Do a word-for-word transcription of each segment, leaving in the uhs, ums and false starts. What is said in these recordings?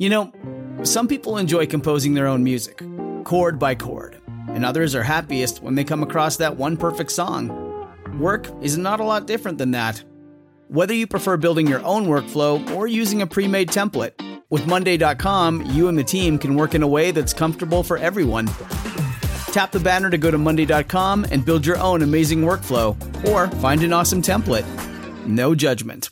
You know, some people enjoy composing their own music, chord by chord, and others are happiest when they come across that one perfect song. Work is not a lot different than that. Whether you prefer building your own workflow or using a pre-made template, with Monday dot com, you and the team can work in a way that's comfortable for everyone. Tap the banner to go to Monday dot com and build your own amazing workflow, or find an awesome template. No judgment.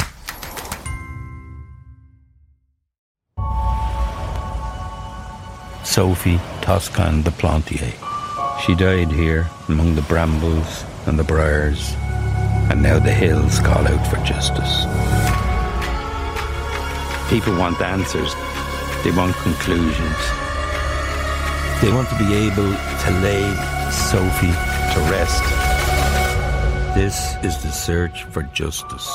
Sophie Toscan de Plantier. She died here among the brambles and the briars, and now the hills call out for justice. People want answers. They want conclusions. They want to be able to lay Sophie to rest. This is the search for justice.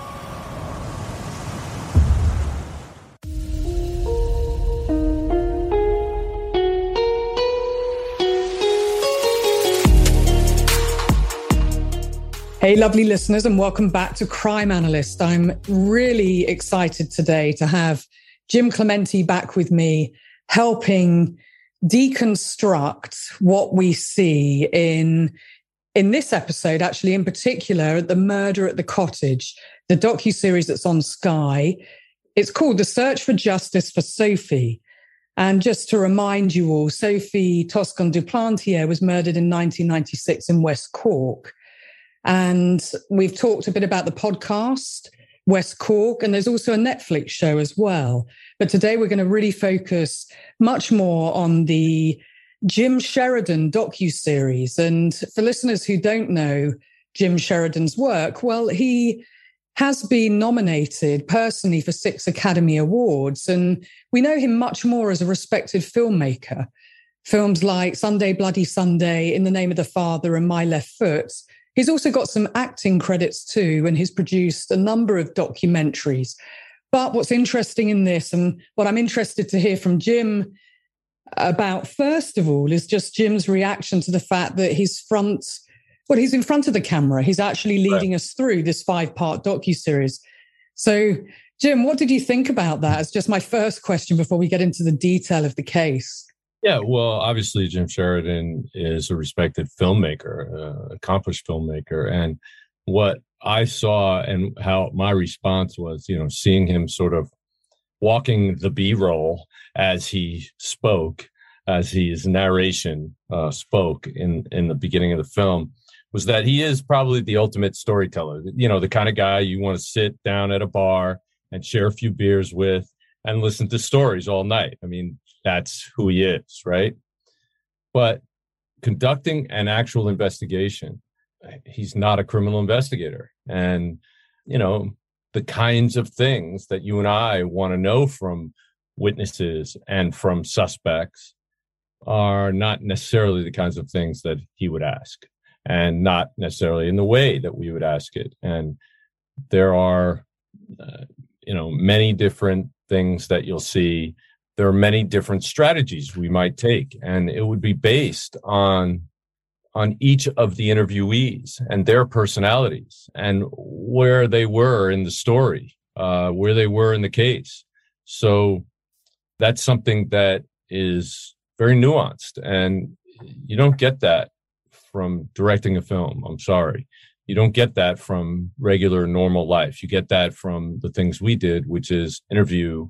Hey, lovely listeners, and welcome back to Crime Analyst. I'm really excited today to have Jim Clemente back with me, helping deconstruct what we see in, in this episode, actually, in particular, The Murder at the Cottage, the docuseries that's on Sky. It's called The Search for Justice for Sophie. And just to remind you all, Sophie Toscan du Plantier was murdered in nineteen ninety-six in West Cork. And we've talked a bit about the podcast, West Cork, and there's also a Netflix show as well. But today we're going to really focus much more on the Jim Sheridan docuseries. And for listeners who don't know Jim Sheridan's work, well, he has been nominated personally for six Academy Awards. And we know him much more as a respected filmmaker. Films like Sunday, Bloody Sunday, In the Name of the Father, and My Left Foot. He's also got some acting credits too, and he's produced a number of documentaries. But what's interesting in this, and what I'm interested to hear from Jim about, first of all, is just Jim's reaction to the fact that he's front, well, he's in front of the camera. He's actually leading right. us through this five-part docuseries. So, Jim, what did you think about that? It's just my first question before we get into the detail of the case. Yeah, well, obviously, Jim Sheridan is a respected filmmaker, uh, accomplished filmmaker. And what I saw and how my response was, you know, seeing him sort of walking the B-roll as he spoke, as his narration uh, spoke in, in the beginning of the film, was that he is probably the ultimate storyteller. You know, the kind of guy you want to sit down at a bar and share a few beers with and listen to stories all night. I mean, that's who he is, right? But conducting an actual investigation, he's not a criminal investigator. And, you know, the kinds of things that you and I want to know from witnesses and from suspects are not necessarily the kinds of things that he would ask, and not necessarily in the way that we would ask it. And there are, uh, you know, many different things that you'll see. There are many different strategies we might take, and it would be based on on each of the interviewees and their personalities and where they were in the story, uh, where they were in the case. So that's something that is very nuanced, and you don't get that from directing a film. I'm sorry. You don't get that from regular, normal life. You get that from the things we did, which is interview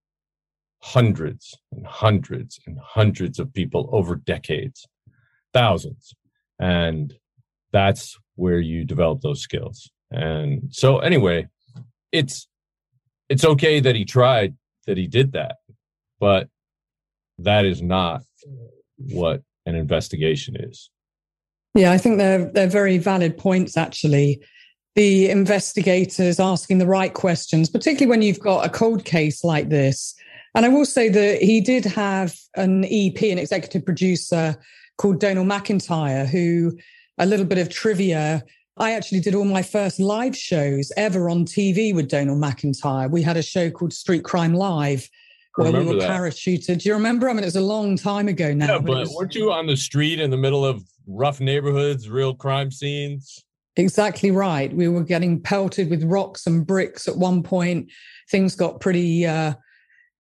hundreds and hundreds and hundreds of people over decades, thousands. And that's where you develop those skills. And so anyway, it's it's okay that he tried, that he did that, but that is not what an investigation is. Yeah, I think they're they're very valid points, actually. The investigators asking the right questions, particularly when you've got a cold case like this. And I will say that he did have an E P, an executive producer called Donal McIntyre, who, a little bit of trivia, I actually did all my first live shows ever on T V with Donal McIntyre. We had a show called Street Crime Live where we were that. parachuted. Do you remember? I mean, it was a long time ago now. Yeah, but, but was... weren't you on the street in the middle of rough neighborhoods, real crime scenes? Exactly right. We were getting pelted with rocks and bricks at one point. Things got pretty... Uh,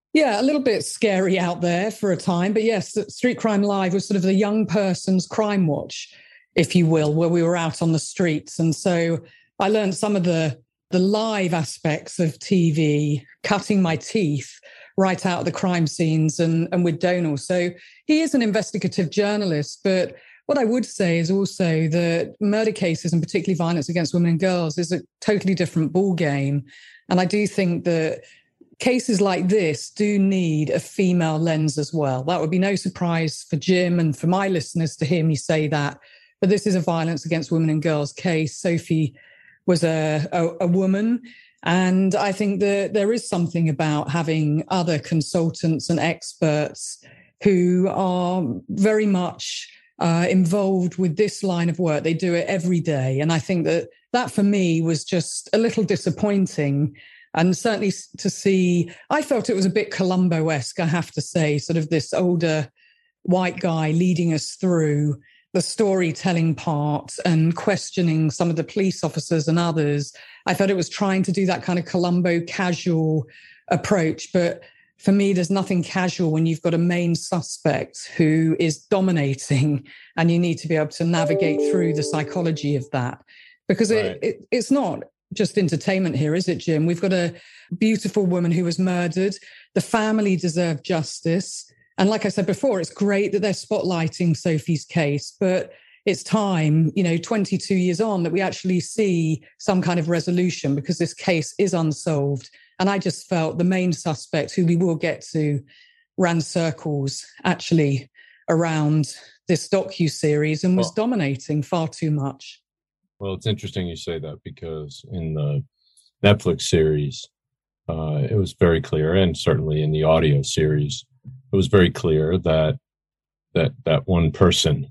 Yeah, a little bit scary out there for a time. But yes, Street Crime Live was sort of the young person's crime watch, if you will, where we were out on the streets. And so I learned some of the, the live aspects of T V, cutting my teeth right out of the crime scenes and, and with Donal. So he is an investigative journalist. But what I would say is also that murder cases, and particularly violence against women and girls, is a totally different ballgame. And I do think that cases like this do need a female lens as well. That would be no surprise for Jim and for my listeners to hear me say that. But this is a violence against women and girls case. Sophie was a, a, a woman. And I think that there is something about having other consultants and experts who are very much uh, involved with this line of work. They do it every day. And I think that that for me was just a little disappointing. And certainly to see, I felt it was a bit Columbo-esque, I have to say, sort of this older white guy leading us through the storytelling part and questioning some of the police officers and others. I thought it was trying to do that kind of Columbo casual approach. But for me, there's nothing casual when you've got a main suspect who is dominating and you need to be able to navigate through the psychology of that. Because right. it, it, it's not just entertainment here, is it, Jim? We've got a beautiful woman who was murdered. The family deserve justice. And like I said before, it's great that they're spotlighting Sophie's case, but it's time, you know, twenty-two years on, that we actually see some kind of resolution, because this case is unsolved. And I just felt the main suspect, who we will get to, ran circles actually around this docuseries and was well, dominating far too much. Well, it's interesting you say that, because in the Netflix series, uh, it was very clear, and certainly in the audio series, it was very clear that that that one person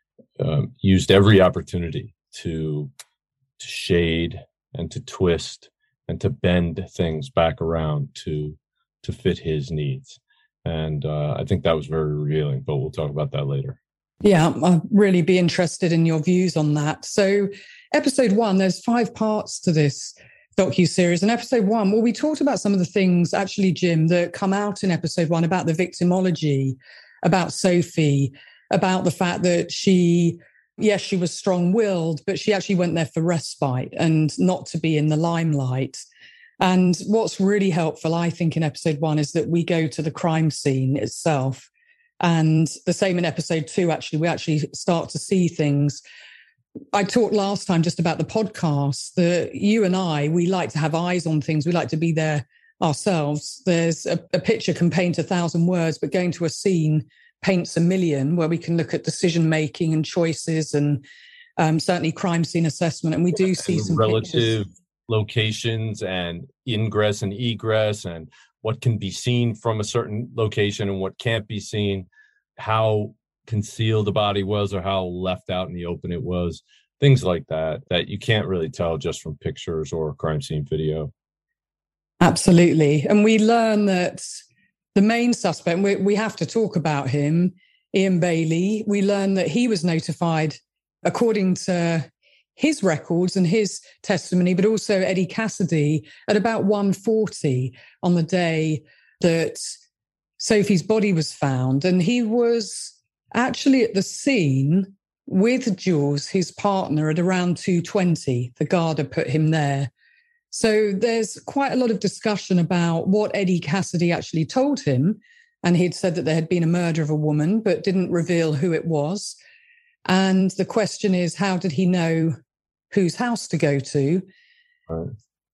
uh, used every opportunity to to shade and to twist and to bend things back around to to fit his needs. And uh, I think that was very revealing, but we'll talk about that later. Yeah, I'd really be interested in your views on that. So episode one, there's five parts to this docuseries. And episode one, well, we talked about some of the things, actually, Jim, that come out in episode one about the victimology, about Sophie, about the fact that she, yes, she was strong-willed, but she actually went there for respite and not to be in the limelight. And what's really helpful, I think, in episode one is that we go to the crime scene itself. And the same in episode two, actually, we actually start to see things. I talked last time just about the podcast that you and I, we like to have eyes on things. We like to be there ourselves. There's a, a picture can paint a thousand words, but going to a scene paints a million, where we can look at decision-making and choices and um, certainly crime scene assessment. And we do see and some relative pictures. Locations and ingress and egress, and what can be seen from a certain location and what can't be seen, how concealed the body was or how left out in the open it was, things like that, that you can't really tell just from pictures or crime scene video. Absolutely. And we learn that the main suspect, we, we have to talk about him, Ian Bailey. We learn that he was notified, according to his records and his testimony, but also Eddie Cassidy, at about one forty on the day that Sophie's body was found. And he was actually at the scene with Jules, his partner, at around two twenty. The Garda put him there. So there's quite a lot of discussion about what Eddie Cassidy actually told him. And he'd said that there had been a murder of a woman, but didn't reveal who it was. And the question is, how did he know whose house to go to? Right.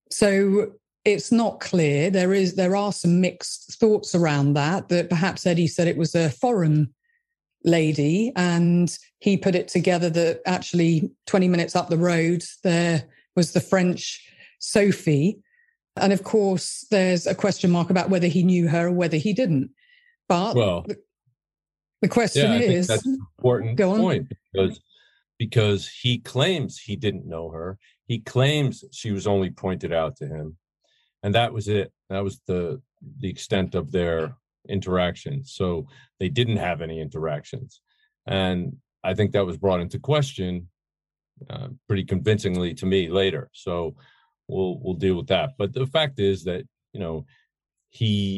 So it's not clear. There is, there are some mixed thoughts around that, that perhaps Eddie said it was a foreign lady, and he put it together that actually twenty minutes up the road, there was the French Sophie. And of course, there's a question mark about whether he knew her or whether he didn't. But well, the, the question yeah, I is, think that's an important point, because because he claims he didn't know her. He claims she was only pointed out to him. And that was it. That was the the extent of their interaction. So they didn't have any interactions. And I think that was brought into question uh, pretty convincingly to me later. So we'll we'll deal with that. But the fact is that, you know, he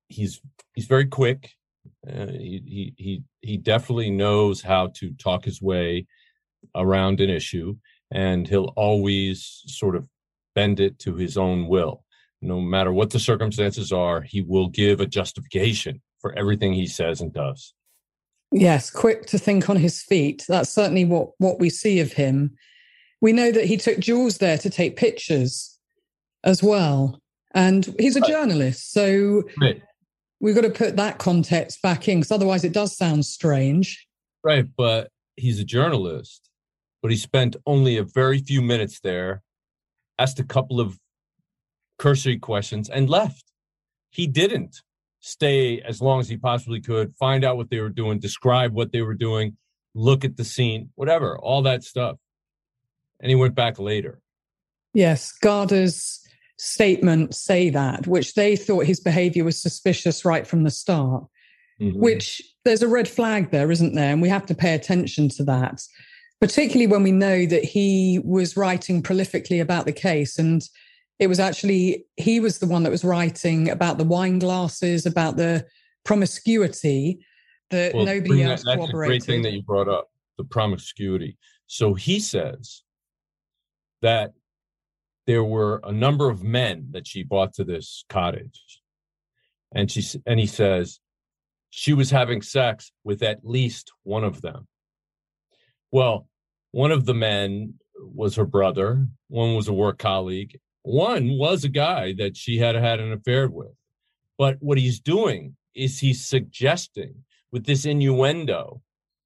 he's he's very quick. Uh, he, he he he definitely knows how to talk his way around an issue, and he'll always sort of bend it to his own will. No matter what the circumstances are, he will give a justification for everything he says and does. Yes, quick to think on his feet. That's certainly what, what we see of him. We know that he took Jules there to take pictures as well. And he's a right. journalist, so right. we've got to put that context back in, because otherwise it does sound strange. Right, but he's a journalist, but he spent only a very few minutes there, asked a couple of cursory questions, and left. He didn't stay as long as he possibly could, find out what they were doing, describe what they were doing, look at the scene, whatever, all that stuff. And he went back later. Yes, Garda's statements say that, which they thought his behavior was suspicious right from the start, mm-hmm. which there's a red flag there, isn't there? And we have to pay attention to that, particularly when we know that he was writing prolifically about the case. And it was actually, he was the one that was writing about the wine glasses, about the promiscuity that well, nobody else that, that's corroborated. That's a great thing that you brought up, the promiscuity. So he says that there were a number of men that she brought to this cottage. And she and he says she was having sex with at least one of them. Well, one of the men was her brother. One was a work colleague. One was a guy that she had had an affair with. But what he's doing is he's suggesting with this innuendo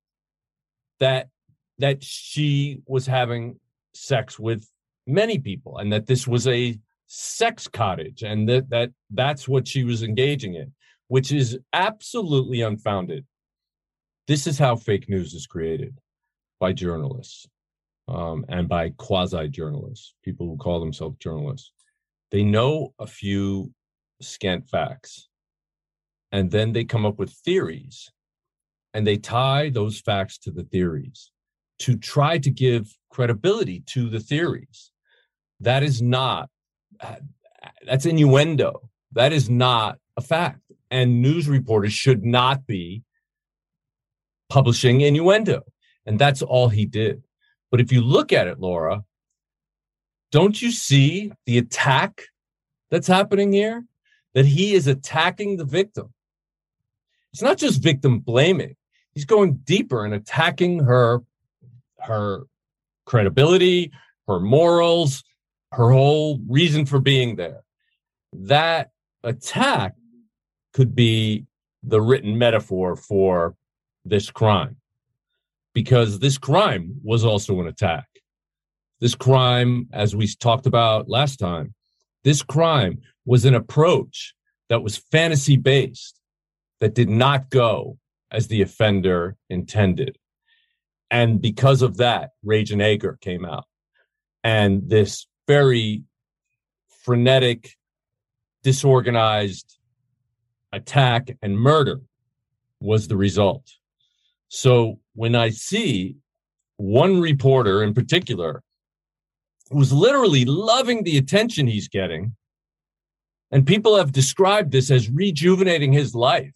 that that she was having sex with many people and that this was a sex cottage and that, that that's what she was engaging in, which is absolutely unfounded. This is how fake news is created by journalists. Um, and by quasi-journalists, people who call themselves journalists. They know a few scant facts, and then they come up with theories, and they tie those facts to the theories to try to give credibility to the theories. That is not, that's innuendo. That is not a fact. And news reporters should not be publishing innuendo. And that's all he did. But if you look at it, Laura, don't you see the attack that's happening here? That he is attacking the victim. It's not just victim blaming. He's going deeper and attacking her, her credibility, her morals, her whole reason for being there. That attack could be the written metaphor for this crime. Because this crime was also an attack. This crime, as we talked about last time, this crime was an approach that was fantasy-based, that did not go as the offender intended. And because of that, Rage and Anger came out. And this very frenetic, disorganized attack and murder was the result. So when I see one reporter in particular who's literally loving the attention he's getting, and people have described this as rejuvenating his life,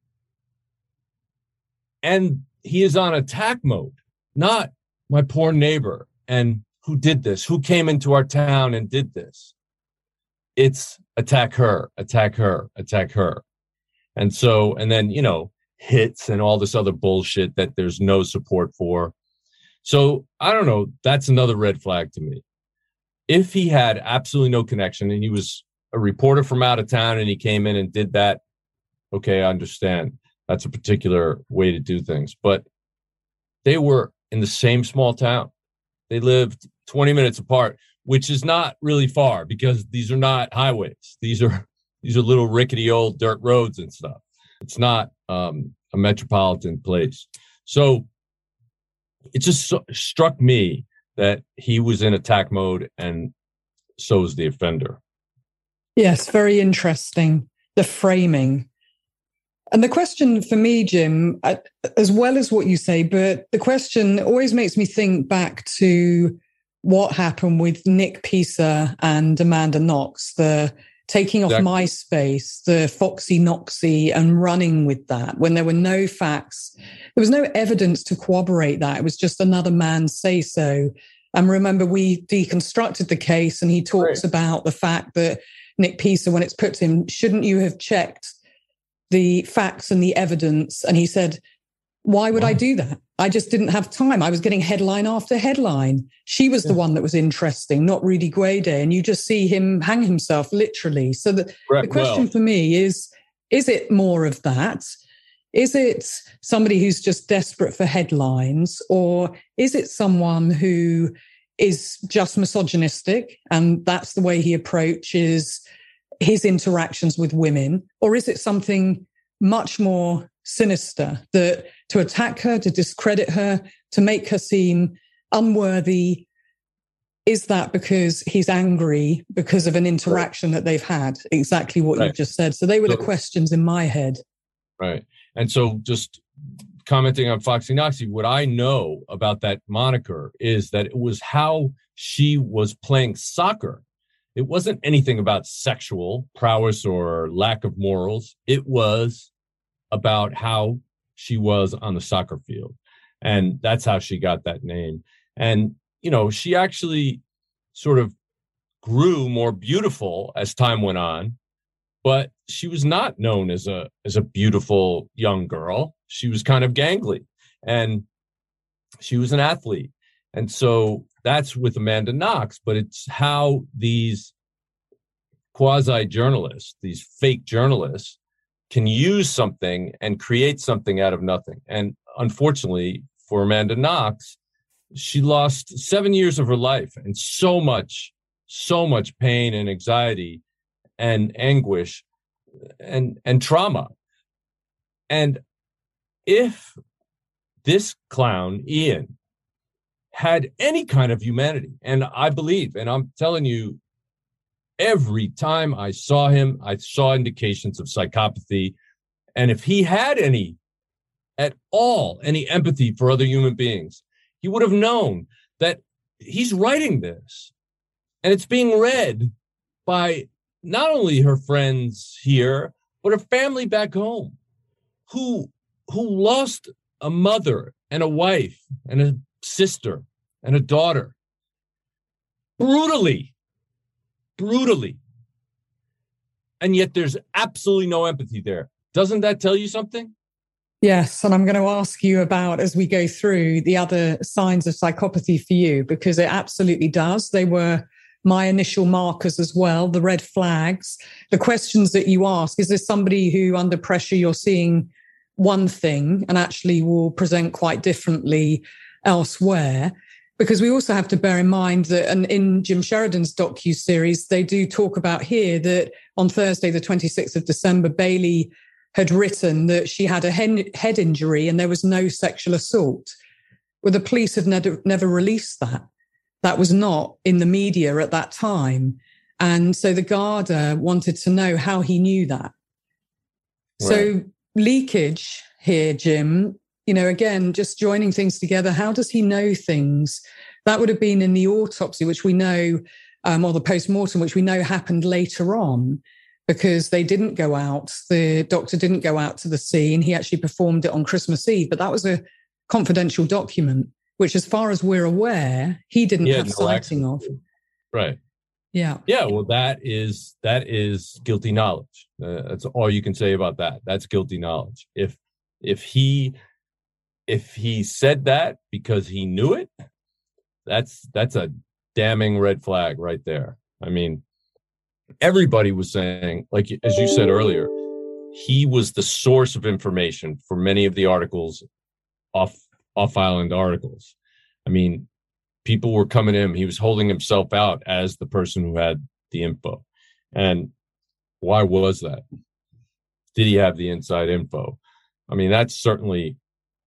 and he is on attack mode, not my poor neighbor and who did this, who came into our town and did this. It's attack her, attack her, attack her. And so, and then, you know, hits and all this other bullshit that there's no support for. So I don't know. That's another red flag to me. If he had absolutely no connection and he was a reporter from out of town and he came in and did that, okay, I understand. That's a particular way to do things. But they were in the same small town. They lived twenty minutes apart, which is not really far because these are not highways. These are these are little rickety old dirt roads and stuff. It's not um, a metropolitan place. So it just so, struck me that he was in attack mode, and so is the offender. Yes, very interesting, the framing. And the question for me, Jim, as well as what you say, but the question always makes me think back to what happened with Nick Pisa and Amanda Knox, the taking off exactly. MySpace, the Foxy Noxy, and running with that when there were no facts. There was no evidence to corroborate that. It was just another man's say-so. And remember, we deconstructed the case, and he talks right. about the fact that Nick Pisa, when it's put to him, shouldn't you have checked the facts and the evidence? And he said, why would wow. I do that? I just didn't have time. I was getting headline after headline. She was yeah. the one that was interesting, not Rudy Guede. And you just see him hang himself, literally. So the, right. the question well. for me is, is it more of that? Is it somebody who's just desperate for headlines? Or is it someone who is just misogynistic and that's the way he approaches his interactions with women? Or is it something much more sinister, that to attack her, to discredit her, to make her seem unworthy? Is that because he's angry because of an interaction right. that they've had? Exactly what right. you just said. So they were so, the questions in my head. Right. And so just commenting on Foxy Noxy, what I know about that moniker is that it was how she was playing soccer. It wasn't anything about sexual prowess or lack of morals. It was about how she was on the soccer field. And that's how she got that name. And, you know, she actually sort of grew more beautiful as time went on, but she was not known as a as a beautiful young girl. She was kind of gangly, and she was an athlete. And so that's with Amanda Knox, but it's how these quasi-journalists, these fake journalists, can use something and create something out of nothing. And unfortunately for Amanda Knox, she lost seven years of her life and so much, so much pain and anxiety and anguish and, and trauma. And if this clown, Ian, had any kind of humanity, and I believe, and I'm telling you, every time I saw him, I saw indications of psychopathy. And if he had any, at all, any empathy for other human beings, he would have known that he's writing this. And it's being read by not only her friends here, but her family back home, who, who lost a mother and a wife and a sister and a daughter brutally. Brutally. And yet there's absolutely no empathy there. Doesn't that tell you something? Yes. And I'm going to ask you about, as we go through, the other signs of psychopathy for you, because it absolutely does. They were my initial markers as well, the red flags, the questions that you ask. Is this somebody who under pressure you're seeing one thing and actually will present quite differently elsewhere? Because we also have to bear in mind that, and in Jim Sheridan's docu-series, they do talk about here that on Thursday, the twenty-sixth of December, Bailey had written that she had a head injury and there was no sexual assault. Well, the police have never, never released that. That was not in the media at that time. And so the Garda wanted to know how he knew that. Right. So leakage here, Jim, you know, again, just joining things together. How does he know things? That would have been in the autopsy, which we know, um, or the post-mortem, which we know happened later on, because they didn't go out. The doctor didn't go out to the scene. He actually performed it on Christmas Eve, but that was a confidential document, which, as far as we're aware, he didn't he have no sighting of. Right. Yeah. Yeah. Well, that is that is guilty knowledge. Uh, that's all you can say about that. That's guilty knowledge. If if he if he said that because he knew it, that's that's a damning red flag right there. I mean, everybody was saying, like as you said earlier, he was the source of information for many of the articles, off off island articles. I mean, people were coming to him. He was holding himself out as the person who had the info. And why was that? Did he have the inside info? I mean, that's certainly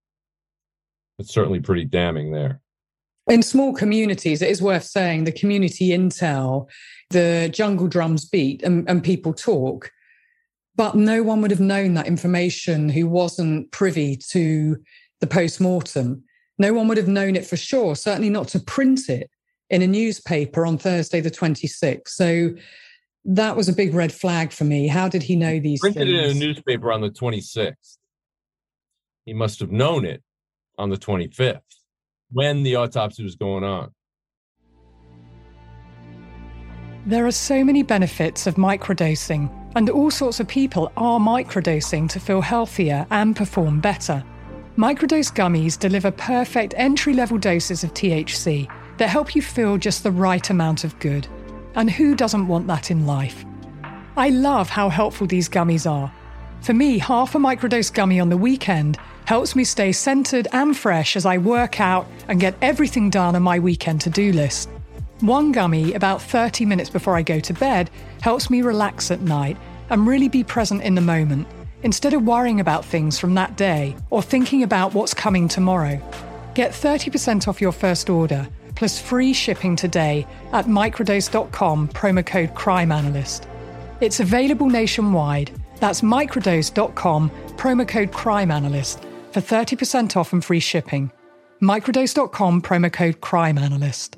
that's certainly pretty damning there. In small communities, it is worth saying the community intel, the jungle drums beat and, and people talk, but no one would have known that information who wasn't privy to the post-mortem. No one would have known it for sure, certainly not to print it in a newspaper on Thursday the twenty-sixth. So that was a big red flag for me. How did he know these Printed things? Printed it in a newspaper on the twenty-sixth. He must have known it on the twenty-fifth when the autopsy was going on. There are so many benefits of microdosing, and all sorts of people are microdosing to feel healthier and perform better. Microdose gummies deliver perfect entry-level doses of T H C that help you feel just the right amount of good. And who doesn't want that in life? I love how helpful these gummies are. For me, half a microdose gummy on the weekend helps me stay centered and fresh as I work out and get everything done on my weekend to-do list. One gummy, about thirty minutes before I go to bed, helps me relax at night and really be present in the moment, instead of worrying about things from that day or thinking about what's coming tomorrow. Get thirty percent off your first order, plus free shipping today at microdose dot com, promo code CrimeAnalyst. It's available nationwide. That's microdose dot com, promo code CrimeAnalyst, for thirty percent off and free shipping. microdose dot com, promo code CrimeAnalyst.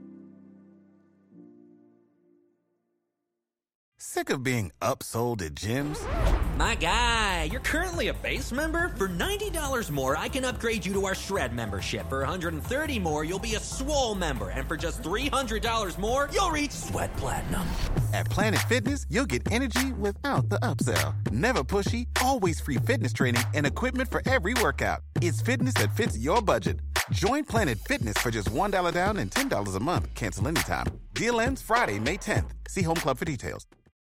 Sick of being upsold at gyms? My guy, you're currently a base member? For ninety dollars more, I can upgrade you to our Shred membership. For one hundred thirty dollars more, you'll be a Swole member. And for just three hundred dollars more, you'll reach Sweat Platinum. At Planet Fitness, you'll get energy without the upsell. Never pushy, always free fitness training and equipment for every workout. It's fitness that fits your budget. Join Planet Fitness for just one dollar down and ten dollars a month. Cancel anytime. Deal ends Friday, May tenth. See Home Club for details.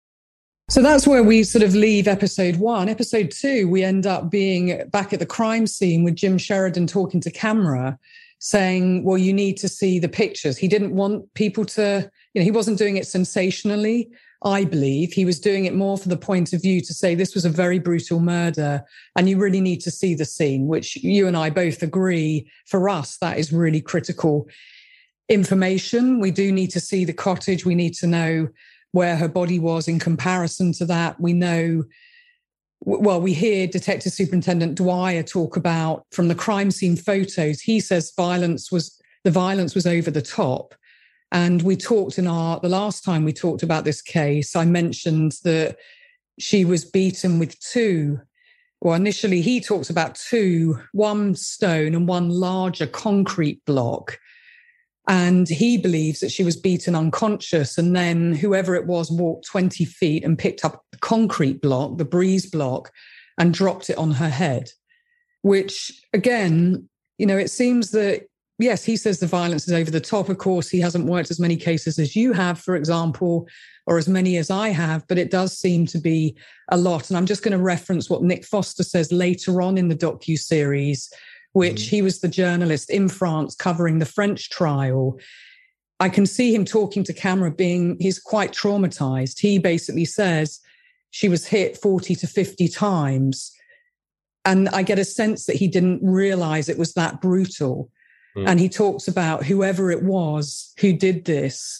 So that's where we sort of leave episode one. Episode two, we end up being back at the crime scene with Jim Sheridan talking to camera, saying, well, you need to see the pictures. He didn't want people to, you know, he wasn't doing it sensationally, I believe. He was doing it more for the point of view to say this was a very brutal murder and you really need to see the scene, which you and I both agree, for us, that is really critical information. We do need to see the cottage. We need to know where her body was in comparison to that. We know, well, we hear Detective Superintendent Dwyer talk about from the crime scene photos. He says violence was, the violence was over the top. And we talked in our, the last time we talked about this case, I mentioned that she was beaten with two, well, initially he talks about two, one stone and one larger concrete block. And he believes that she was beaten unconscious. And then whoever it was walked twenty feet and picked up the concrete block, the breeze block, and dropped it on her head, which again, you know, it seems that, yes, he says the violence is over the top. Of course, he hasn't worked as many cases as you have, for example, or as many as I have, but it does seem to be a lot. And I'm just going to reference what Nick Foster says later on in the docuseries, which mm. he was the journalist in France covering the French trial. I can see him talking to camera being, he's quite traumatized. He basically says she was hit forty to fifty times. And I get a sense that he didn't realize it was that brutal. Mm. And he talks about whoever it was who did this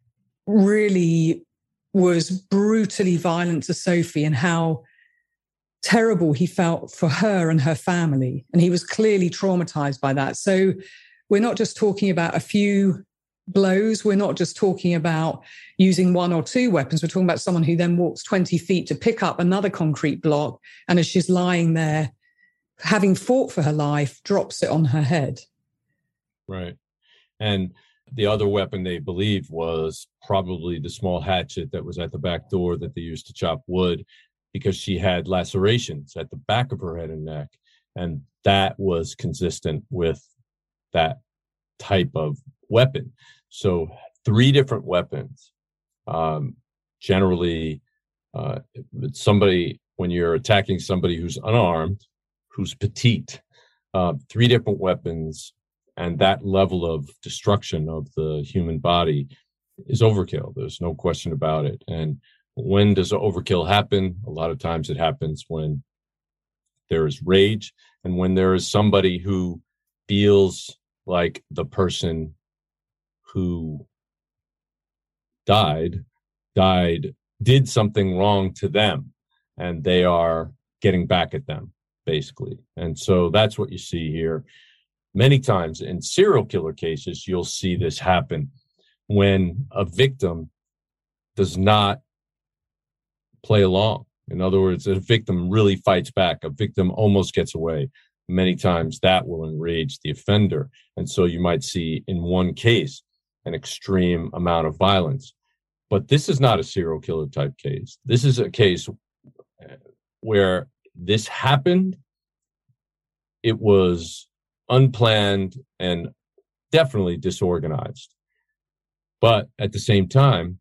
really was brutally violent to Sophie and how terrible he felt for her and her family. And he was clearly traumatized by that. So we're not just talking about a few blows. We're not just talking about using one or two weapons. We're talking about someone who then walks twenty feet to pick up another concrete block. And as she's lying there, having fought for her life, drops it on her head. Right. And the other weapon they believe was probably the small hatchet that was at the back door that they used to chop wood, because she had lacerations at the back of her head and neck. And that was consistent with that type of weapon. So three different weapons. Um, generally, uh, somebody, when you're attacking somebody who's unarmed, who's petite, uh, three different weapons, and that level of destruction of the human body is overkill. There's no question about it. And when does overkill happen? A lot of times it happens when there is rage and when there is somebody who feels like the person who died, died, did something wrong to them, and they are getting back at them, basically. And so that's what you see here. Many times in serial killer cases, you'll see this happen when a victim does not play along. In other words, a victim really fights back. A victim almost gets away. Many times that will enrage the offender. And so you might see in one case an extreme amount of violence. But this is not a serial killer type case. This is a case where this happened. It was unplanned and definitely disorganized. But at the same time,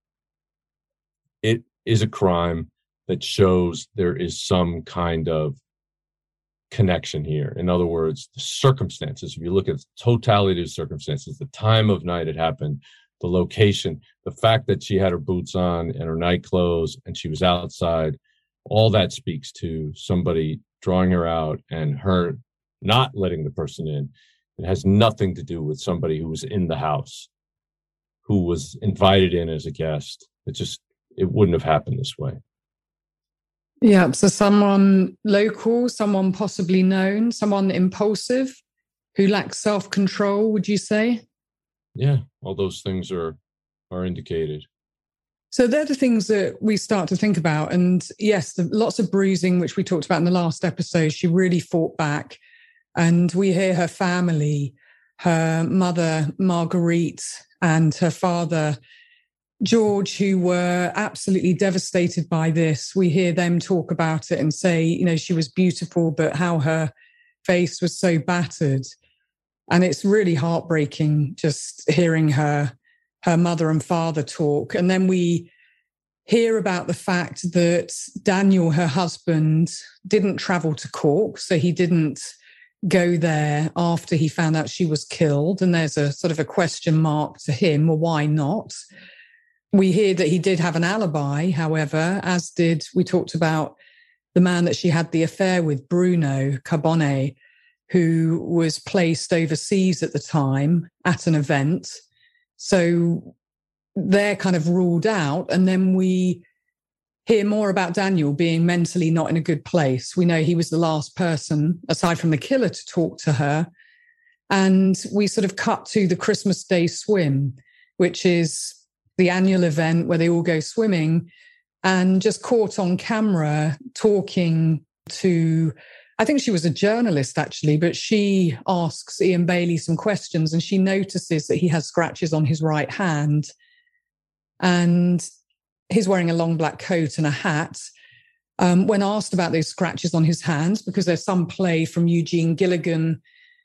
it is a crime that shows there is some kind of connection here. In other words, the circumstances, if you look at the totality of circumstances, the time of night it happened, the location, the fact that she had her boots on and her night clothes and she was outside, all that speaks to somebody drawing her out and her not letting the person in. It has nothing to do with somebody who was in the house, who was invited in as a guest. It just, it wouldn't have happened this way. Yeah, so someone local, someone possibly known, someone impulsive who lacks self-control, would you say? Yeah, all those things are are indicated. So they're the things that we start to think about. And yes, the, lots of bruising, which we talked about in the last episode. She really fought back. And we hear her family, her mother, Marguerite, and her father, George, who were absolutely devastated by this. We hear them talk about it and say, you know, she was beautiful, but how her face was so battered. And it's really heartbreaking just hearing her, her mother and father talk. And then we hear about the fact that Daniel, her husband, didn't travel to Cork. So he didn't go there after he found out she was killed. And there's a sort of a question mark to him. Well, why not? We hear that he did have an alibi, however, as did, we talked about the man that she had the affair with, Bruno Carbone, who was placed overseas at the time at an event. So they're kind of ruled out. And then we hear more about Daniel being mentally not in a good place. We know he was the last person, aside from the killer, to talk to her. And we sort of cut to the Christmas Day swim, which is the annual event where they all go swimming, and just caught on camera talking to, I think she was a journalist actually, but she asks Ian Bailey some questions and she notices that he has scratches on his right hand and he's wearing a long black coat and a hat. Um, when asked about those scratches on his hands, because there's some play from Eugene Gilligan,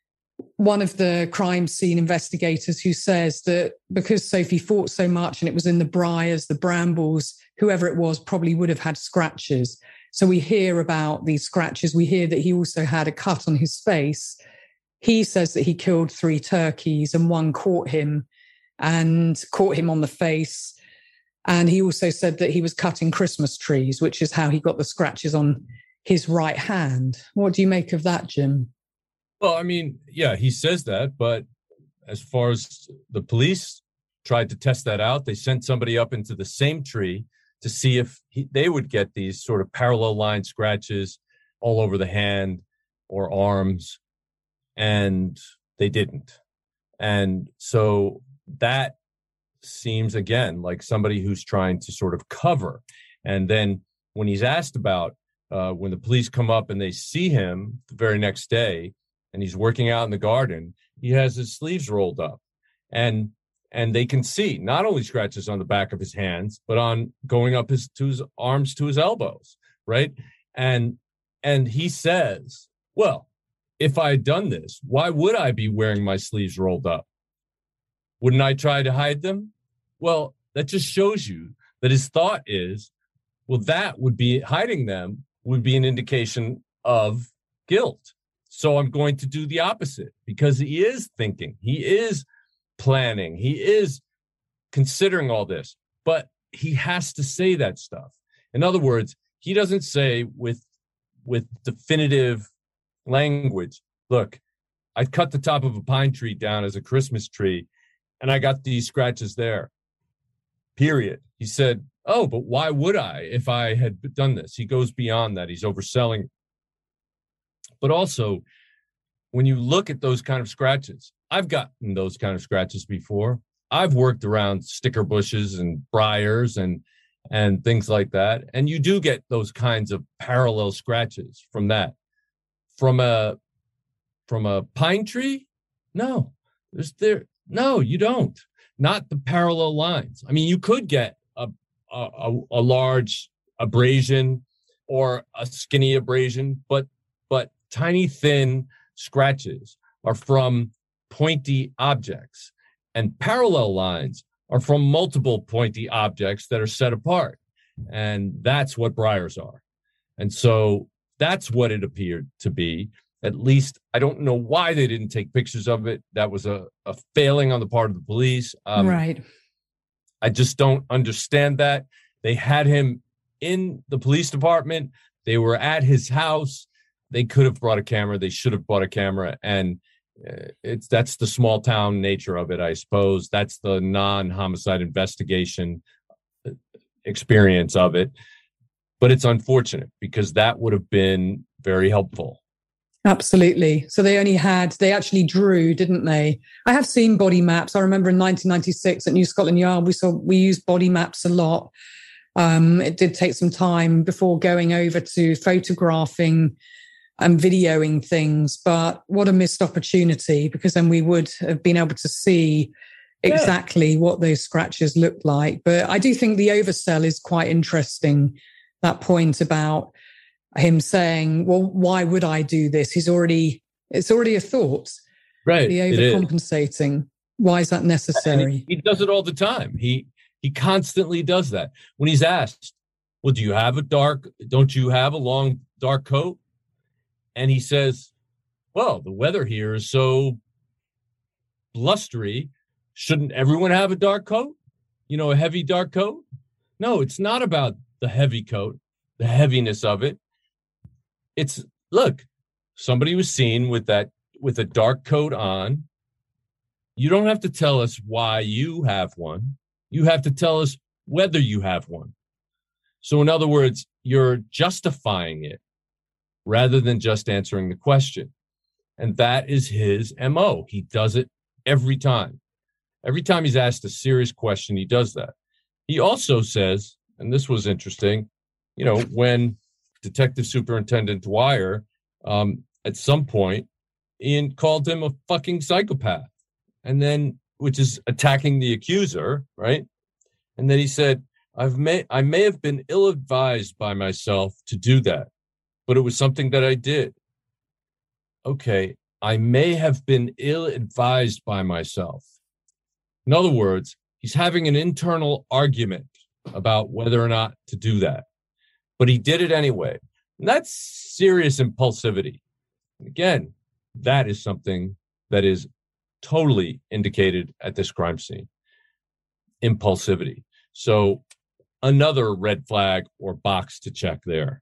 one of the crime scene investigators, who says that because Sophie fought so much and it was in the briars, the brambles, whoever it was probably would have had scratches. So we hear about these scratches. We hear that he also had a cut on his face. He says that he killed three turkeys and one caught him and caught him on the face. And he also said that he was cutting Christmas trees, which is how he got the scratches on his right hand. What do you make of that, Jim? Well, I mean, yeah, he says that, but as far as the police tried to test that out, they sent somebody up into the same tree to see if he, they would get these sort of parallel line scratches all over the hand or arms, and they didn't. And so that seems, again, like somebody who's trying to sort of cover. And then when he's asked about, uh, when the police come up and they see him the very next day, and he's working out in the garden, he has his sleeves rolled up. And and they can see not only scratches on the back of his hands, but on going up his to his arms to his elbows, right? And and he says, well, if I had done this, why would I be wearing my sleeves rolled up? Wouldn't I try to hide them? Well, that just shows you that his thought is, well, that would be, hiding them would be an indication of guilt. So I'm going to do the opposite, because he is thinking, he is planning, he is considering all this, but he has to say that stuff. In other words, he doesn't say with, with definitive language, look, I cut the top of a pine tree down as a Christmas tree and I got these scratches there, period. He said, oh, but why would I if I had done this? He goes beyond that. He's overselling. But also, when you look at those kind of scratches, I've gotten those kind of scratches before. I've worked around sticker bushes and briars, and and things like that. And you do get those kinds of parallel scratches from that. From a from a pine tree? No. There's there no, you don't. Not the parallel lines. I mean, you could get a a, a large abrasion or a skinny abrasion, but but tiny thin scratches are from pointy objects, and parallel lines are from multiple pointy objects that are set apart. And that's what briars are. And so that's what it appeared to be. At least, I don't know why they didn't take pictures of it. That was a, a failing on the part of the police. Um, right. I just don't understand that. They had him in the police department. They were at his house. They could have brought a camera. They should have brought a camera. And it's that's the small town nature of it, I suppose. That's the non-homicide investigation experience of it. But it's unfortunate because that would have been very helpful. Absolutely. So they only had, they actually drew, didn't they? I have seen body maps. I remember in nineteen ninety-six at New Scotland Yard, we saw, we used body maps a lot. Um, it did take some time before going over to photographing and videoing things, but what a missed opportunity, because then we would have been able to see exactly yeah. what those scratches looked like. But I do think the oversell is quite interesting, that point about him saying, well, why would I do this? He's already, it's already a thought. Right. The overcompensating. Why is that necessary? He, he does it all the time. He he constantly does that. When he's asked, well, do you have a dark, don't you have a long dark coat? And he says, well, the weather here is so blustery. Shouldn't everyone have a dark coat? You know, a heavy dark coat? No, it's not about the heavy coat, the heaviness of it. It's, look, somebody was seen with that, with a dark coat on. You don't have to tell us why you have one. You have to tell us whether you have one. So in other words, you're justifying it rather than just answering the question. And that is his M O. He does it every time. Every time he's asked a serious question, he does that. He also says, and this was interesting, you know, when Detective Superintendent Dwyer, um, at some point, Ian called him a fucking psychopath. And then, which is attacking the accuser, right? And then he said, I've may, I may have been ill-advised by myself to do that, but it was something that I did. Okay, I may have been ill-advised by myself. In other words, he's having an internal argument about whether or not to do that. But he did it anyway. And that's serious impulsivity. Again, that is something that is totally indicated at this crime scene. Impulsivity. So another red flag or box to check there.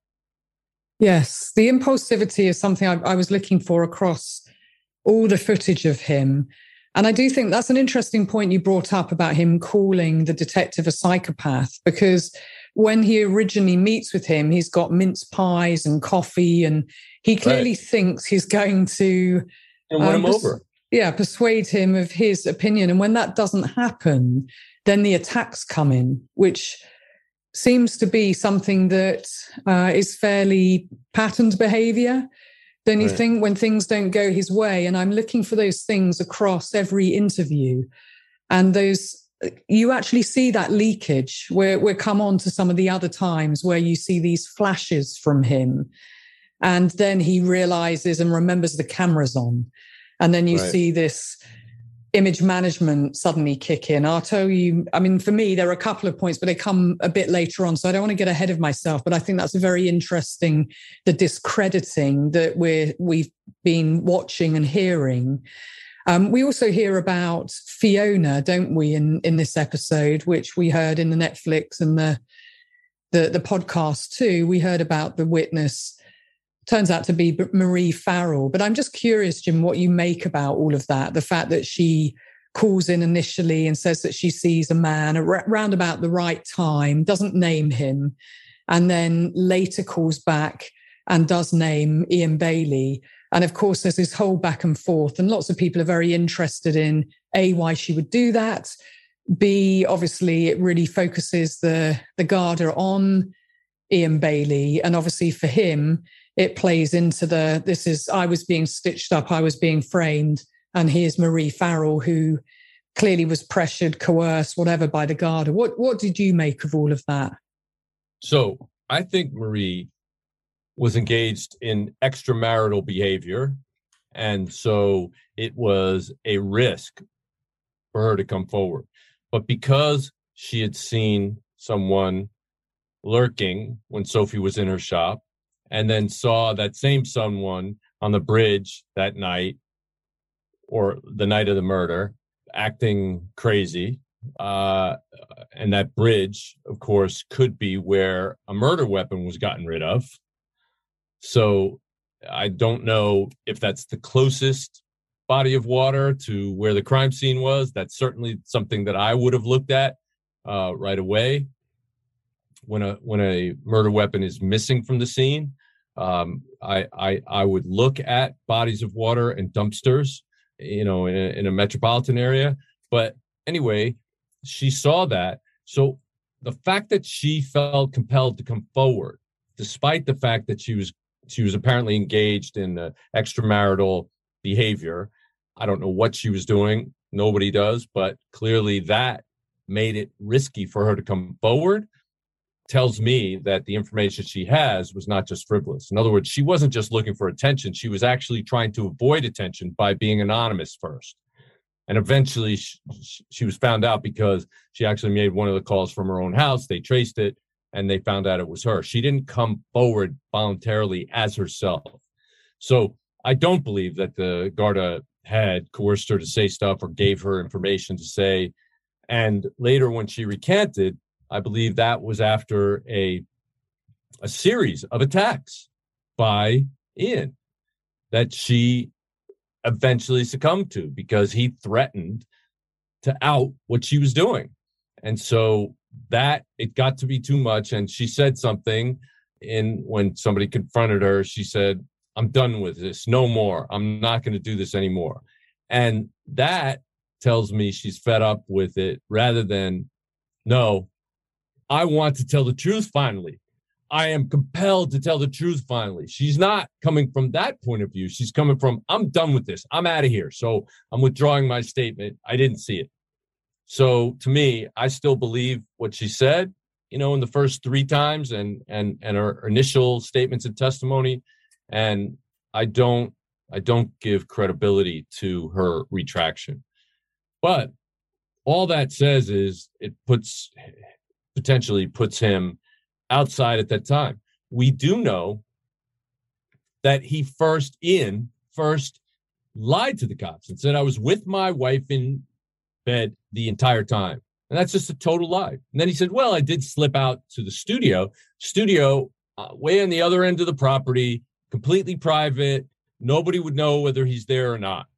Yes, the impulsivity is something I, I was looking for across all the footage of him. And I do think that's an interesting point you brought up about him calling the detective a psychopath, because when he originally meets with him, he's got mince pies and coffee, and he clearly right. thinks he's going to and win um, him pers- over. Yeah, persuade him of his opinion. And when that doesn't happen, then the attacks come in, which seems to be something that uh, is fairly patterned behavior. Don't you right. think, when things don't go his way? And I'm looking for those things across every interview. And those, you actually see that leakage where we'll come on to some of the other times where you see these flashes from him. And then he realizes and remembers the camera's on. And then you right. see this image management suddenly kick in. I'll tell you, I mean, for me, there are a couple of points, but they come a bit later on. So I don't want to get ahead of myself, but I think that's very interesting, the discrediting that we're, we've been watching and hearing. Um, we also hear about Fiona, don't we, in, in this episode, which we heard in the Netflix and the, the, the podcast too. We heard about the witness. Turns out to be Marie Farrell. But I'm just curious, Jim, what you make about all of that. The fact that she calls in initially and says that she sees a man around about the right time, doesn't name him, and then later calls back and does name Ian Bailey. And of course, there's this whole back and forth. And lots of people are very interested in, A, why she would do that, B, obviously, it really focuses the, the Garda on Ian Bailey. And obviously for him, it plays into the, this is, I was being stitched up, I was being framed, and here's Marie Farrell, who clearly was pressured, coerced, whatever, by the Garda. What, what did you make of all of that? So I think Marie was engaged in extramarital behavior. And so it was a risk for her to come forward. But because she had seen someone lurking when Sophie was in her shop, and then saw that same someone on the bridge that night, or the night of the murder, acting crazy, uh, and that bridge, of course, could be where a murder weapon was gotten rid of. So I don't know if that's the closest body of water to where the crime scene was. That's certainly something that I would have looked at uh, right away. When a when a murder weapon is missing from the scene, um, I, I I would look at bodies of water and dumpsters, you know, in a, in a metropolitan area. But anyway, she saw that. So the fact that she felt compelled to come forward, despite the fact that she was she was apparently engaged in uh, extramarital behavior, I don't know what she was doing. Nobody does, but clearly that made it risky for her to come forward. Tells me that the information she has was not just frivolous. In other words, she wasn't just looking for attention. She was actually trying to avoid attention by being anonymous first. And eventually she, she was found out because she actually made one of the calls from her own house. They traced it and they found out it was her. She didn't come forward voluntarily as herself. So I don't believe that the Garda had coerced her to say stuff or gave her information to say. And later when she recanted, I believe that was after a a series of attacks by Ian that she eventually succumbed to because he threatened to out what she was doing. And so that it got to be too much. And she said something in when somebody confronted her, she said, "I'm done with this. No more. I'm not going to do this anymore." And that tells me she's fed up with it rather than, no, I want to tell the truth finally. I am compelled to tell the truth finally. She's not coming from that point of view. She's coming from, I'm done with this. I'm out of here. So I'm withdrawing my statement. I didn't see it. So to me, I still believe what she said, you know, in the first three times and and and her initial statements and testimony. And I don't I don't give credibility to her retraction. But all that says is it puts potentially puts him outside at that time. We do know that he first in first lied to the cops and said, "I was with my wife in bed the entire time." And that's just a total lie. And then he said, "Well, I did slip out to the studio, studio uh, way on the other end of the property, completely private. Nobody would know whether he's there or not."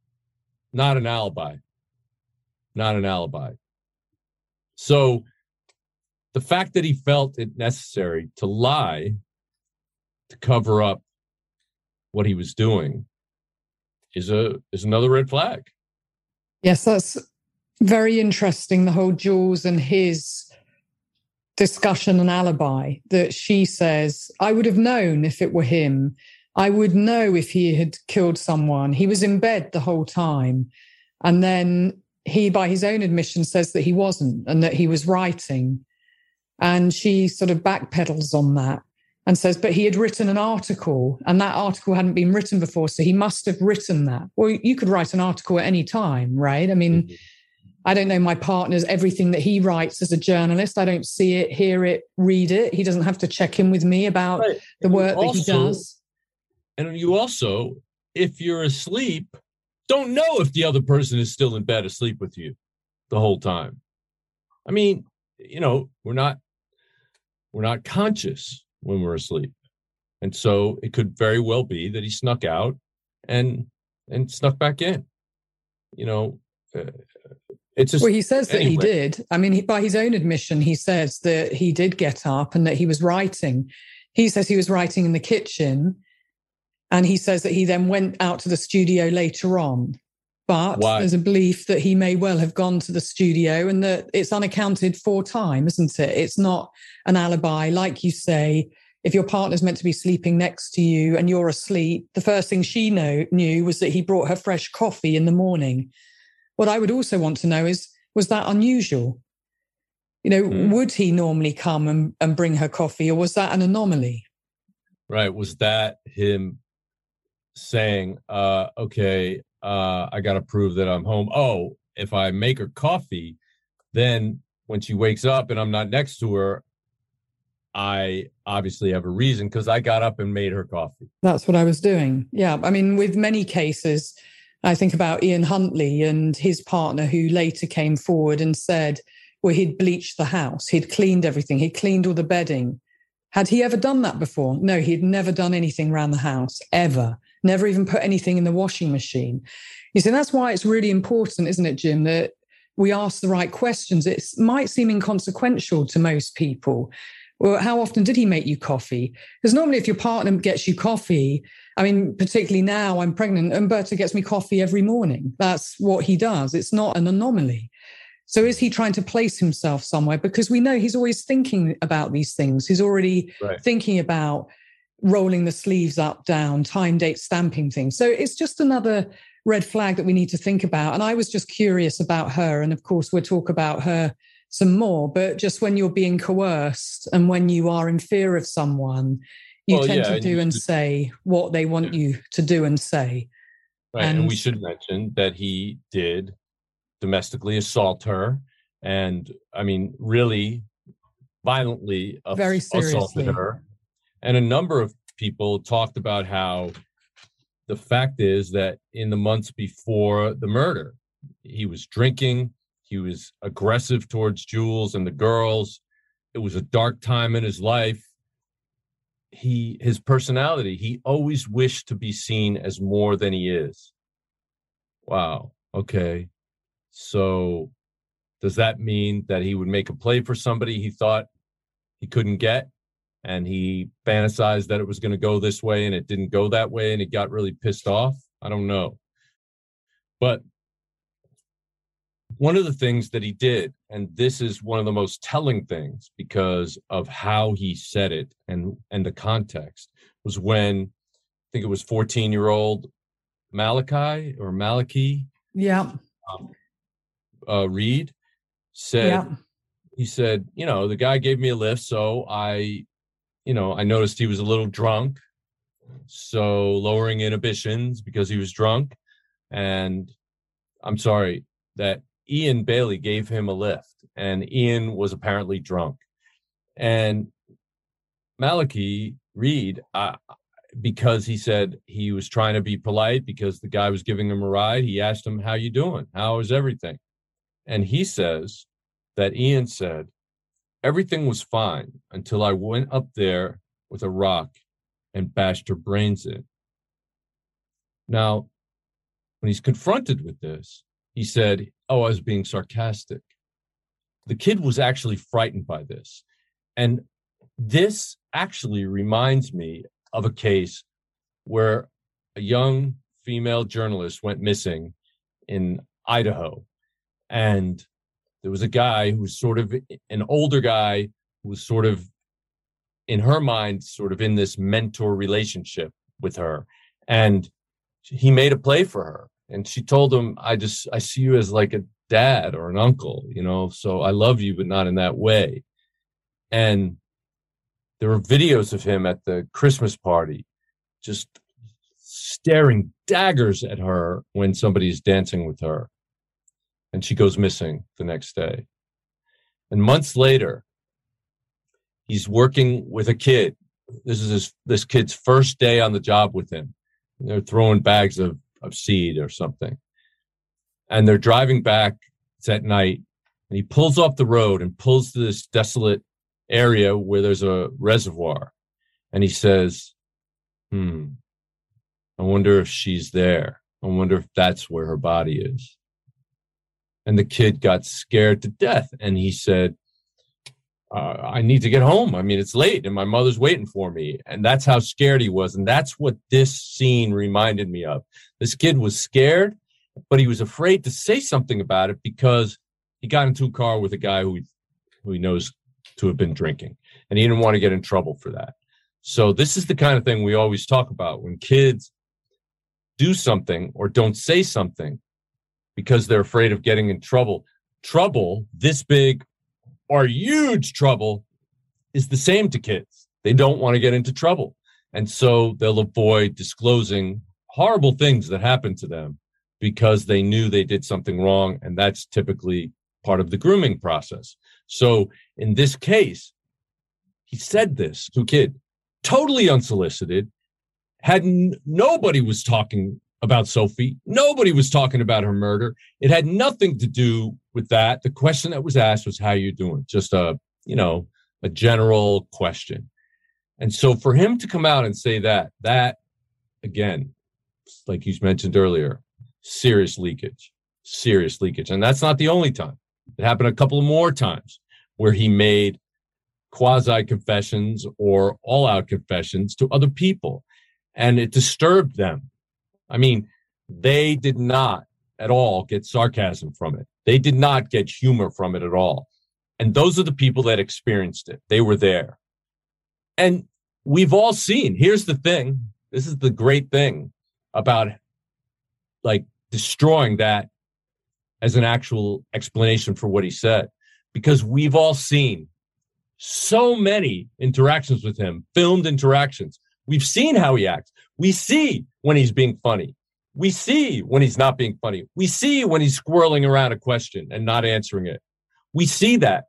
Not an alibi. Not an alibi. So the fact that he felt it necessary to lie to cover up what he was doing is a is another red flag. Yes, that's very interesting, the whole Jules and his discussion and alibi, that she says, "I would have known if it were him. I would know if he had killed someone. He was in bed the whole time." And then he, by his own admission, says that he wasn't and that he was writing. And she sort of backpedals on that and says, but he had written an article and that article hadn't been written before. So he must have written that. Well, you could write an article at any time, right? I mean, mm-hmm. I don't know my partner's everything that he writes as a journalist. I don't see it, hear it, read it. He doesn't have to check in with me about right. the work also, that he does. And you also, if you're asleep, don't know if the other person is still in bed asleep with you the whole time. I mean, you know, we're not we're not conscious when we're asleep. And so it could very well be that he snuck out and and snuck back in. You know, uh, it's just... Well, he says that anyway. he did. I mean, he, by his own admission, he says that he did get up and that he was writing. He says he was writing in the kitchen. And he says that he then went out to the studio later on. But Why? There's a belief that he may well have gone to the studio and that it's unaccounted for time, isn't it? It's not an alibi. Like you say, if your partner's meant to be sleeping next to you and you're asleep, the first thing she know, knew was that he brought her fresh coffee in the morning. What I would also want to know is, was that unusual? You know, mm. would he normally come and, and bring her coffee, or was that an anomaly? Right. Was that him saying, uh, okay, uh, I got to prove that I'm home. Oh, if I make her coffee, then when she wakes up and I'm not next to her, I obviously have a reason because I got up and made her coffee. That's what I was doing. Yeah. I mean, with many cases, I think about Ian Huntley and his partner who later came forward and said, well, he'd bleached the house. He'd cleaned everything. He'd cleaned all the bedding. Had he ever done that before? No, he'd never done anything around the house, ever. Never even put anything in the washing machine. You see, that's why it's really important, isn't it, Jim, that we ask the right questions. It might seem inconsequential to most people. Well, how often did he make you coffee? Because normally if your partner gets you coffee, I mean, particularly now I'm pregnant, Umberto gets me coffee every morning. That's what he does. It's not an anomaly. So is he trying to place himself somewhere? Because we know he's always thinking about these things. He's already right. thinking about rolling the sleeves up, down, time, date, stamping things. So it's just another red flag that we need to think about. And I was just curious about her. And of course, we'll talk about her some more. But just when you're being coerced and when you are in fear of someone, you well, tend yeah, to do and, and say what they want yeah. you to do and say. Right. And, and we should mention that he did domestically assault her. And I mean, really violently Very assaulted her. And a number of people talked about how the fact is that in the months before the murder, he was drinking, he was aggressive towards Jules and the girls. It was a dark time in his life. He, his personality, he always wished to be seen as more than he is. Wow. Okay. So does that mean that he would make a play for somebody he thought he couldn't get? And he fantasized that it was going to go this way and it didn't go that way and he got really pissed off? I don't know. But one of the things that he did, and this is one of the most telling things because of how he said it and, and the context, was when I think it was fourteen-year-old Malachi or Malachi. Yeah. Um, uh, Reed said, yeah. he said, you know, the guy gave me a lift, so I... You know, I noticed he was a little drunk, so lowering inhibitions because he was drunk. And I'm sorry that Ian Bailey gave him a lift, and Ian was apparently drunk. And Malachi Reed, uh, because he said he was trying to be polite because the guy was giving him a ride, he asked him, how you doing? How is everything? And he says that Ian said, everything was fine until I went up there with a rock and bashed her brains in. Now, when he's confronted with this, he said, oh, I was being sarcastic. The kid was actually frightened by this. And this actually reminds me of a case where a young female journalist went missing in Idaho. And there was a guy who was sort of an older guy who was sort of, in her mind, sort of in this mentor relationship with her. And he made a play for her. And she told him, I just, I see you as like a dad or an uncle, you know, so I love you, but not in that way. And there were videos of him at the Christmas party, just staring daggers at her when somebody's dancing with her. And she goes missing the next day. And months later, he's working with a kid. This is his, this kid's first day on the job with him. They're throwing bags of, of seed or something. And they're driving back. It's at night. And he pulls off the road and pulls to this desolate area where there's a reservoir. And he says, hmm, I wonder if she's there. I wonder if that's where her body is. And the kid got scared to death. And he said, uh, I need to get home. I mean, it's late and my mother's waiting for me. And that's how scared he was. And that's what this scene reminded me of. This kid was scared but he was afraid to say something about it because he got into a car with a guy who he, who he knows to have been drinking, and he didn't want to get in trouble for that. So this is the kind of thing we always talk about when kids do something or don't say something because they're afraid of getting in trouble. Trouble this big or huge trouble is the same to kids. They don't want to get into trouble. And so they'll avoid disclosing horrible things that happen to them because they knew they did something wrong. And that's typically part of the grooming process. So in this case, he said this to a kid, totally unsolicited, had n- nobody was talking about Sophie. Nobody was talking about her murder. It had nothing to do with that. The question that was asked was, how are you doing? Just a, you know, a general question. And so for him to come out and say that, that, again, like you mentioned earlier, serious leakage, serious leakage. And that's not the only time. It happened a couple of more times where he made quasi-confessions or all-out confessions to other people, and it disturbed them. I mean, they did not at all get sarcasm from it. They did not get humor from it at all. And those are the people that experienced it. They were there. And we've all seen, here's the thing, this is the great thing about like destroying that as an actual explanation for what he said, because we've all seen so many interactions with him, filmed interactions. We've seen how he acts. We see when he's being funny. We see when he's not being funny. We see when he's squirreling around a question and not answering it. We see that.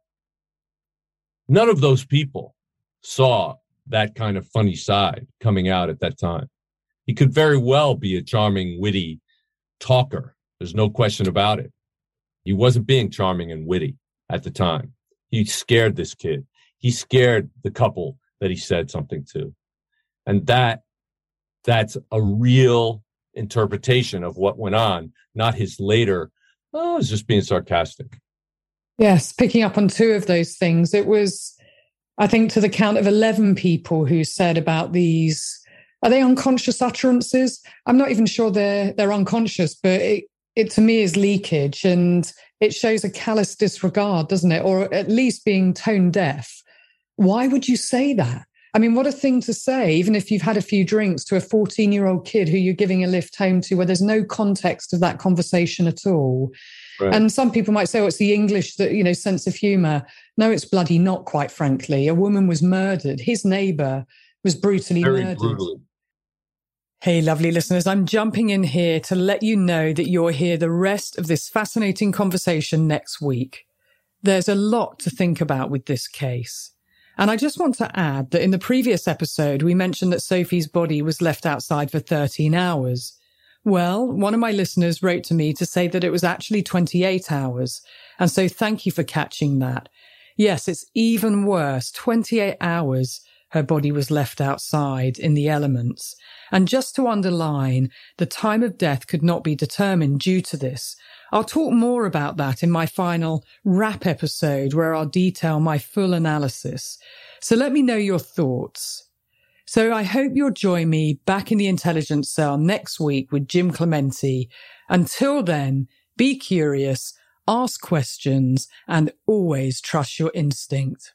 None of those people saw that kind of funny side coming out at that time. He could very well be a charming, witty talker. There's no question about it. He wasn't being charming and witty at the time. He scared this kid. He scared the couple that he said something to. And that that's a real interpretation of what went on, not his later, oh, I was just being sarcastic. Yes, picking up on two of those things. It was, I think, to the count of eleven people who said about these, are they unconscious utterances? I'm not even sure they're they're unconscious, but it, it to me is leakage, and it shows a callous disregard, doesn't it? Or at least being tone deaf. Why would you say that? I mean, what a thing to say, even if you've had a few drinks, to a fourteen-year-old kid who you're giving a lift home to, where there's no context of that conversation at all. Right. And some people might say, oh, it's the English, that, you know, sense of humor. No, it's bloody not, quite frankly. A woman was murdered. His neighbor was brutally Very murdered. Brutally. Hey, lovely listeners, I'm jumping in here to let you know that you'll hear the rest of this fascinating conversation next week. There's a lot to think about with this case. And I just want to add that in the previous episode, we mentioned that Sophie's body was left outside for thirteen hours. Well, one of my listeners wrote to me to say that it was actually twenty-eight hours. And so thank you for catching that. Yes, it's even worse. twenty-eight hours her body was left outside in the elements. And just to underline, the time of death could not be determined due to this. I'll talk more about that in my final wrap episode, where I'll detail my full analysis. So let me know your thoughts. So I hope you'll join me back in the Intelligence Cell next week with Jim Clemente. Until then, be curious, ask questions, and always trust your instinct.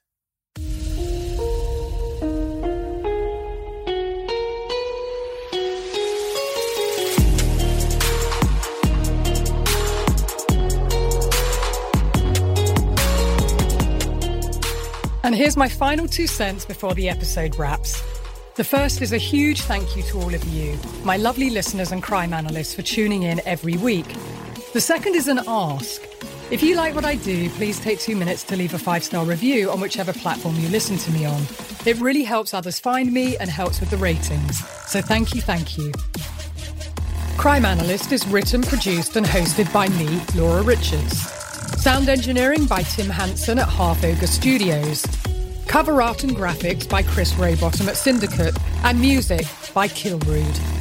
And here's my final two cents before the episode wraps. The first is a huge thank you to all of you, my lovely listeners and crime analysts, for tuning in every week. The second is an ask. If you like what I do, please take two minutes to leave a five-star review on whichever platform you listen to me on. It really helps others find me and helps with the ratings. So thank you, thank you. Crime Analyst is written, produced and hosted by me, Laura Richards. Sound engineering by Tim Hansen at Half Ogre Studios. Cover art and graphics by Chris Raybottom at Syndicate. And music by Kilrood.